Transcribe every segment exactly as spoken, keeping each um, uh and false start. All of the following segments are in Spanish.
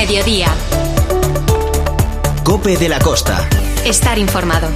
mediodía. COPE de la Costa. Estar informado.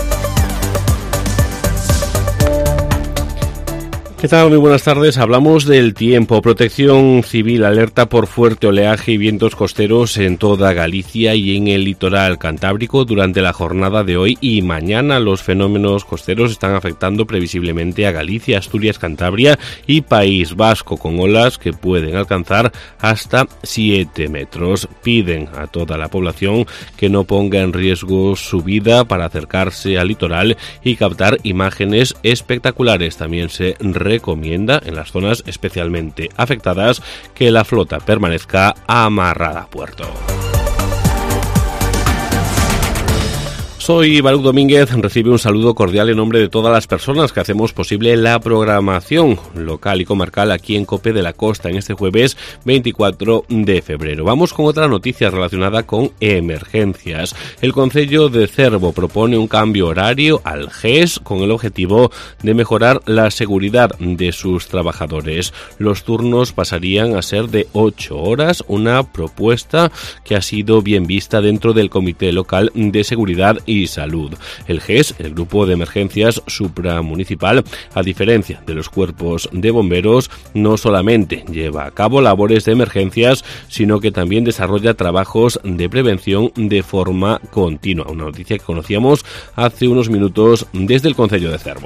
¿Qué tal? Muy buenas tardes. Hablamos del tiempo. Protección Civil alerta por fuerte oleaje y vientos costeros en toda Galicia y en el litoral cantábrico durante la jornada de hoy y mañana. Los fenómenos costeros están afectando previsiblemente a Galicia, Asturias, Cantabria y País Vasco, con olas que pueden alcanzar hasta siete metros. Piden a toda la población que no ponga en riesgo su vida para acercarse al litoral y captar imágenes espectaculares. También se recomienda en las zonas especialmente afectadas que la flota permanezca amarrada a puerto. Soy Balú Domínguez, recibe un saludo cordial en nombre de todas las personas que hacemos posible la programación local y comarcal aquí en COPE de la Costa en este jueves veinticuatro de febrero. Vamos con otra noticia relacionada con emergencias. El Concello de Cervo propone un cambio horario al G E S con el objetivo de mejorar la seguridad de sus trabajadores. Los turnos pasarían a ser de ocho horas, una propuesta que ha sido bien vista dentro del Comité Local de Seguridad y Salud. El G E S, el Grupo de Emergencias Supramunicipal, a diferencia de los cuerpos de bomberos, no solamente lleva a cabo labores de emergencias, sino que también desarrolla trabajos de prevención de forma continua. Una noticia que conocíamos hace unos minutos desde el Concello de Cervo.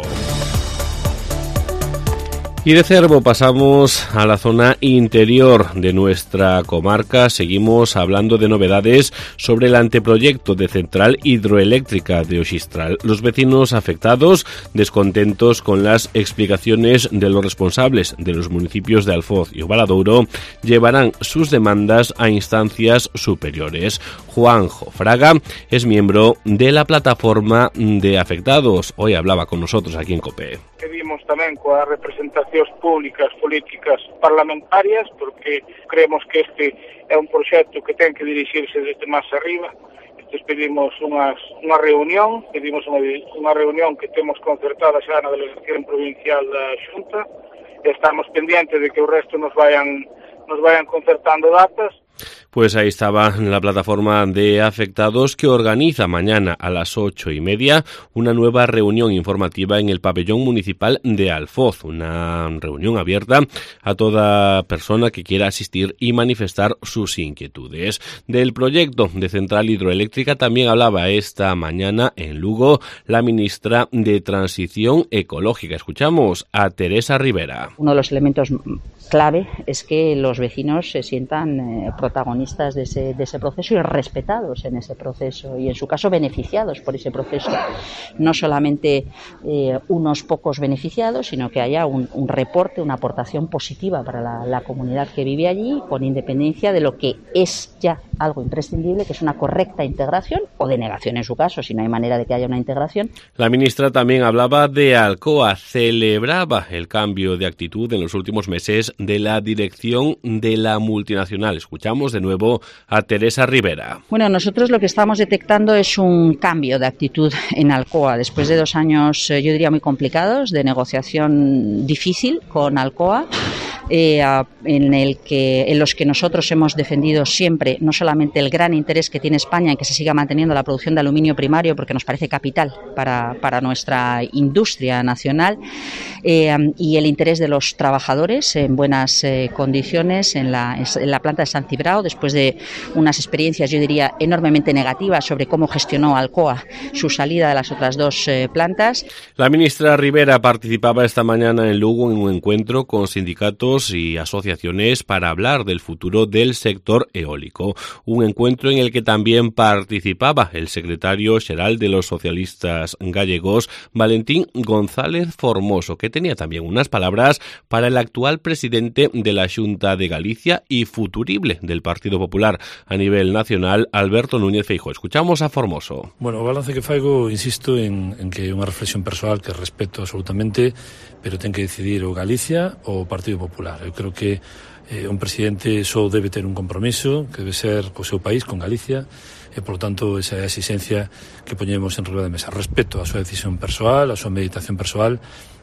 Y de Cervo pasamos a la zona interior de nuestra comarca. Seguimos hablando de novedades sobre el anteproyecto de central hidroeléctrica de Oxistral. Los vecinos afectados, descontentos con las explicaciones de los responsables de los municipios de Alfoz y Ovaladouro, llevarán sus demandas a instancias superiores. Juanjo Fraga es miembro de la plataforma de afectados. Hoy hablaba con nosotros aquí en COPE. Pedimos tamén coas representacións públicas, políticas, parlamentarias, porque creemos que este é un proxecto que ten que dirixirse desde máis arriba. Entonces pedimos unhas, unha reunión, pedimos unha, unha reunión que temos concertada xa na delegación provincial da Xunta. Estamos pendientes de que o resto nos vayan, nos vayan concertando datas. Pues ahí estaba la plataforma de afectados que organiza mañana a las ocho y media una nueva reunión informativa en el pabellón municipal de Alfoz, una reunión abierta a toda persona que quiera asistir y manifestar sus inquietudes. Del proyecto de central hidroeléctrica también hablaba esta mañana en Lugo la ministra de Transición Ecológica. Escuchamos a Teresa Rivera. Uno de los elementos clave es que los vecinos se sientan eh, protagonistas de ese, de ese proceso y respetados en ese proceso y en su caso beneficiados por ese proceso. No solamente eh, unos pocos beneficiados, sino que haya un, un reporte, una aportación positiva para la, la comunidad que vive allí, con independencia de lo que es ya algo imprescindible, que es una correcta integración o denegación en su caso, si no hay manera de que haya una integración. La ministra también hablaba de Alcoa, celebraba el cambio de actitud en los últimos meses de la dirección de la multinacional. Escuchamos de nuevo a Teresa Rivera. Bueno, nosotros lo que estamos detectando es un cambio de actitud en Alcoa. Después de dos años, yo diría, muy complicados, de negociación difícil con Alcoa, eh, en, el que, en los que nosotros hemos defendido siempre no solamente el gran interés que tiene España en que se siga manteniendo la producción de aluminio primario, porque nos parece capital para, para nuestra industria nacional, eh, y el interés de los trabajadores en buenas eh, condiciones en la, en la planta de San Cibrao, después de unas experiencias, yo diría, enormemente negativas sobre cómo gestionó Alcoa su salida de las otras dos eh, plantas. La ministra Rivera participaba esta mañana en Lugo en un encuentro con sindicatos y asociaciones para hablar del futuro del sector eólico. Un encuentro en el que también participaba el secretario xeral de los socialistas gallegos, Valentín González Formoso, que tenía también unas palabras para el actual presidente de la Xunta de Galicia y futurible del Partido Popular a nivel nacional, Alberto Núñez Feijóo. Escuchamos a Formoso. Bueno, o balance que faigo, insisto, en, en que é unha reflexión persoal que respeto absolutamente, pero ten que decidir o Galicia ou o Partido Popular. Eu creo que eh, un presidente só debe ter un compromiso, que debe ser co seu país, con Galicia, e, por tanto, esa é a exigencia que poñemos en riba da mesa. Respeto a súa decisión persoal, a súa meditación persoal,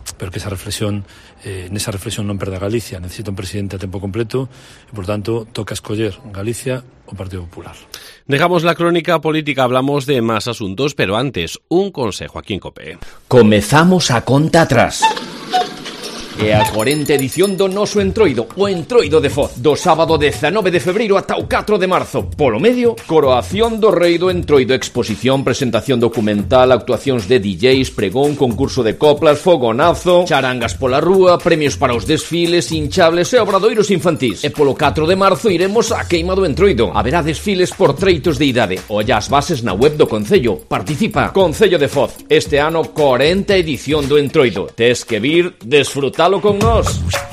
pero que esa reflexión, eh, nesa reflexión non perda Galicia, necesita un presidente a tempo completo e, por tanto, toca escoller Galicia o Partido Popular. Dejamos la crónica política, hablamos de más asuntos, pero antes, un consejo aquí en COPE. Comezamos a conta atrás. É a cuarenta edición do noso Entroido, o Entroido de Foz, do sábado dezanove de febreiro ata o catro de marzo. Polo medio, coroación do Rei do Entroido, exposición, presentación documental, actuacións de D Js, pregón, concurso de coplas, fogonazo, charangas pola rúa, premios para os desfiles, hinchables e obradoiros infantís. E polo catro de marzo iremos á queima do Entroido. Haberá desfiles por treitos de idade. Olla as bases na web do Concello. Participa. Concello de Foz. Este ano, cuarenta edición do Entroido. Tes que vir, desfrutalo con nos.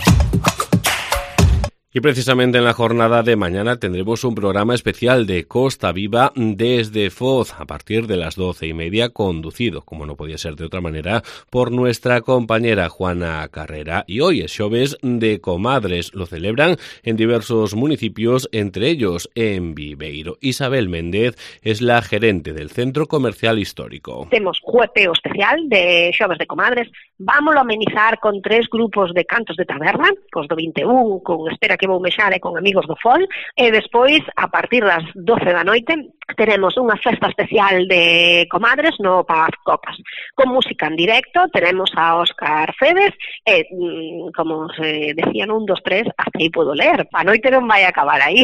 Y precisamente en la jornada de mañana tendremos un programa especial de Costa Viva desde Foz a partir de las doce y media, conducido, como no podía ser de otra manera, por nuestra compañera Juana Carrera. Y hoy es Xoves de Comadres. Lo celebran en diversos municipios, entre ellos en Viveiro. Isabel Méndez es la gerente del Centro Comercial Histórico. Temos juepeo especial de Xoves de Comadres. Vámoslo a amenizar con tres grupos de cantos de taberna, cos do vinte e un, con Espera que vou mexar e con Amigos do Fol, e despois, a partir das doce da noite, teremos unha festa especial de comadres no Paz Copas. Con música en directo, teremos a Óscar Fedes, e, como se decían, un, dos, tres, hasta aí puedo ler. A noite non vai acabar aí.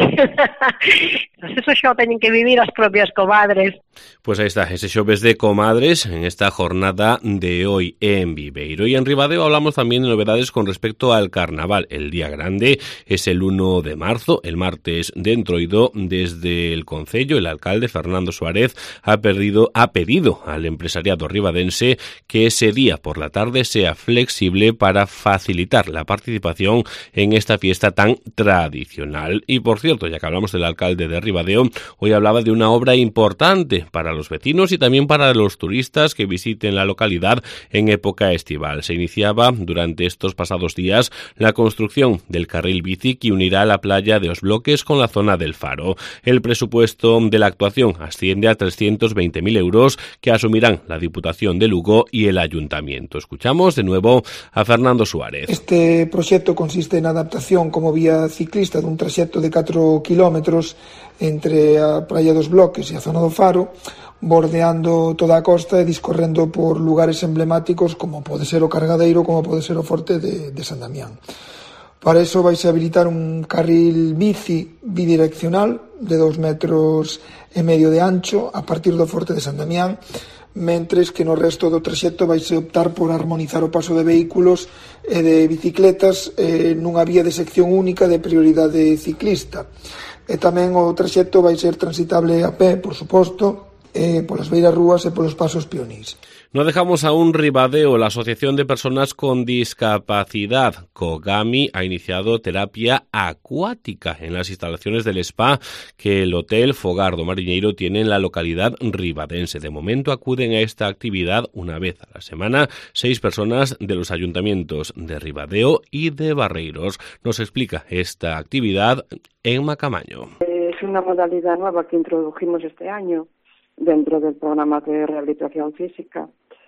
Pues eso xa teñen que vivir as propias comadres. Pues ahí está, ese Xoves de Comadres en esta jornada de hoy en Viveiro. Y en Ribadeo hablamos también de novedades con respecto al carnaval. El día grande es el uno de marzo, el martes de Entroido. Desde el Concello, el alcalde Fernando Suárez ha, perdido, ha pedido al empresariado ribadense que ese día por la tarde sea flexible para facilitar la participación en esta fiesta tan tradicional. Y por cierto, ya que hablamos del alcalde de Ribadeo, hoy hablaba de una obra importante para los vecinos y también para los turistas que visiten la localidad en época estival. Se iniciaba durante estos pasados días la construcción del carril bici que unirá la playa de Os Bloques con la zona del Faro. El presupuesto de la actuación asciende a trescientos veinte mil euros que asumirán la Diputación de Lugo y el Ayuntamiento. Escuchamos de nuevo a Fernando Suárez. Este proxecto consiste na adaptación como vía ciclista dun traxecto de catro kilómetros entre a praia dos Bloques e a zona do Faro, bordeando toda a costa e discorrendo por lugares emblemáticos como pode ser o Cargadeiro, como pode ser o Forte de, de San Damián. Para eso vais a habilitar un carril bici bidireccional de dos metros e medio de ancho a partir do Forte de San Damián, mentres que no resto do traxecto vais a optar por armonizar o paso de vehículos e de bicicletas eh, nunha vía de sección única de prioridade ciclista. E tamén o traxecto vai ser transitable a pé, por suposto, eh, polas beiras rúas e polos pasos peonís. No dejamos a un Ribadeo. La Asociación de Personas con Discapacidad, COGAMI, ha iniciado terapia acuática en las instalaciones del spa que el Hotel Fogar do Mariñeiro tiene en la localidad ribadense. De momento acuden a esta actividad una vez a la semana seis personas de los ayuntamientos de Ribadeo y de Barreiros. Nos explica esta actividad en Macamaño. Es una modalidad nueva que introdujimos este año dentro del programa de rehabilitación física.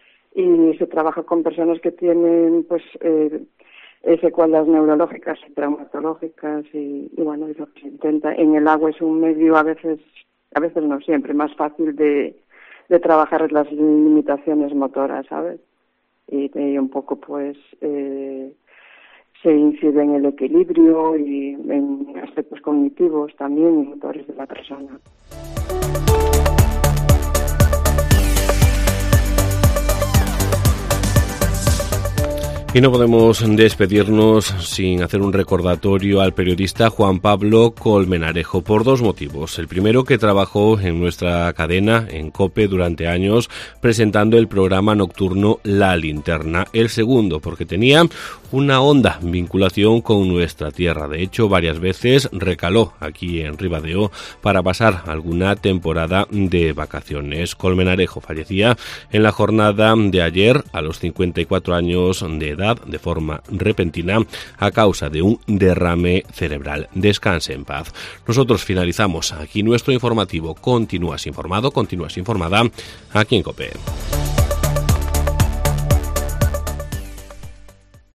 Y se trabaja con personas que tienen pues eh, secuelas neurológicas y traumatológicas y, y bueno, y lo que se intenta en el agua es un medio a veces, a veces no siempre, más fácil de, de trabajar las limitaciones motoras, ¿sabes? Y, y un poco pues eh, se incide en el equilibrio y en aspectos cognitivos también y motores de la persona. Y no podemos despedirnos sin hacer un recordatorio al periodista Juan Pablo Colmenarejo por dos motivos. El primero, que trabajó en nuestra cadena, en COPE, durante años presentando el programa nocturno La Linterna. El segundo, porque tenía una honda vinculación con nuestra tierra. De hecho, varias veces recaló aquí en Ribadeo para pasar alguna temporada de vacaciones. Colmenarejo fallecía en la jornada de ayer a los cincuenta y cuatro años de edad, de forma repentina a causa de un derrame cerebral. Descanse en paz. Nosotros finalizamos aquí nuestro informativo. Continúas informado, continúas informada aquí en COPE.